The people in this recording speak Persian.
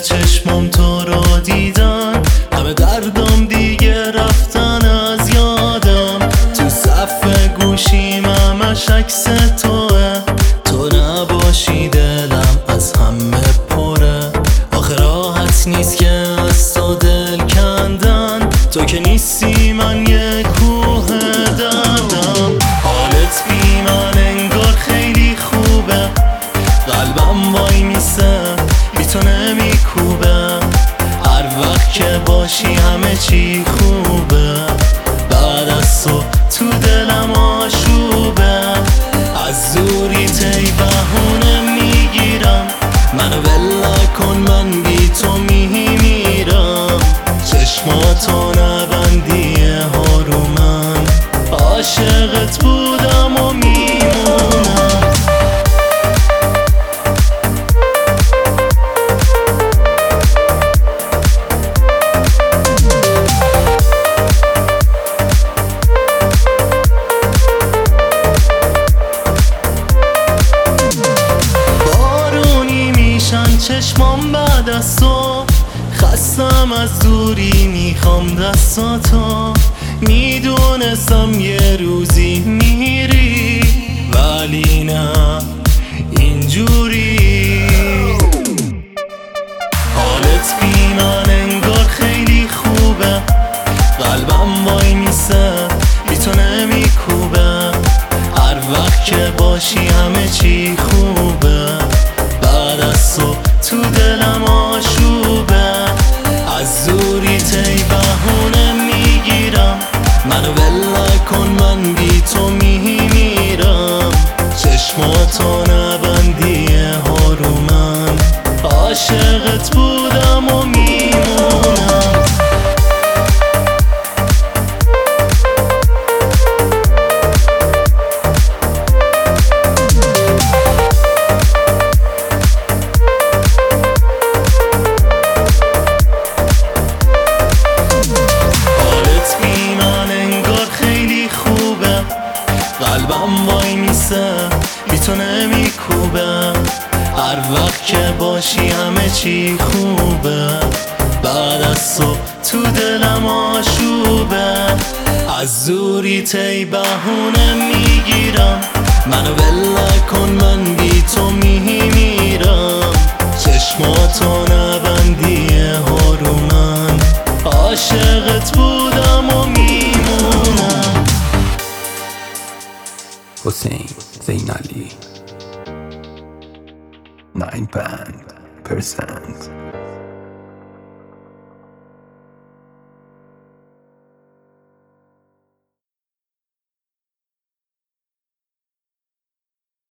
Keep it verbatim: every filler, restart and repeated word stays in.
چشمام تو رو دیدن، همه دردم دیگه رفتن از یادم. تو صف گوشیم همش عکس توه، تو نباشی دلم از همه پره. آخه راحت نیست که از تو دل کندن، تو که نیستی من یه کوه دردم. حالت بی من انگار خیلی خوبه، قلبم وای میسه بی تو نمیکوبه. هر وقت که باشی همه چی خوبه، بعد از تو تو دلم آشوبه. از دوری تی بهونه میگیرم، منو ول کن من بی تو میمیرم. چشماتو نبندی هارومن، عاشقت بودم و میمونم. چشمام بعد از تو خستم، از دوری میخوام دستاتو. میدونستم یه روزی میری، ولی نه اینجوری. حالت بی من انگار خیلی خوبه، قلبم وای میسه بی تو نمیکوبه. هر وقت که باشی همه چی خوبه، بعد از تو تو دلم آشوبه. از دوری تی بهونه میگیرم، منو ول کن من بی تو میمیرم. چشماتو نبندی هارومن، عاشقت بودم و میمونم. قلبم وای میسه بی تو نمیکوبه. هر وقت که باشی همه چی خوبه، بعد از تو تو دلم آشوبه. از دوری تی بهونه میگیرم، منو ول کن من بی تو میمیرم. چشماتو نبندی هارومن، عاشقت بودم و میمونم. حسین زین علی nine band percent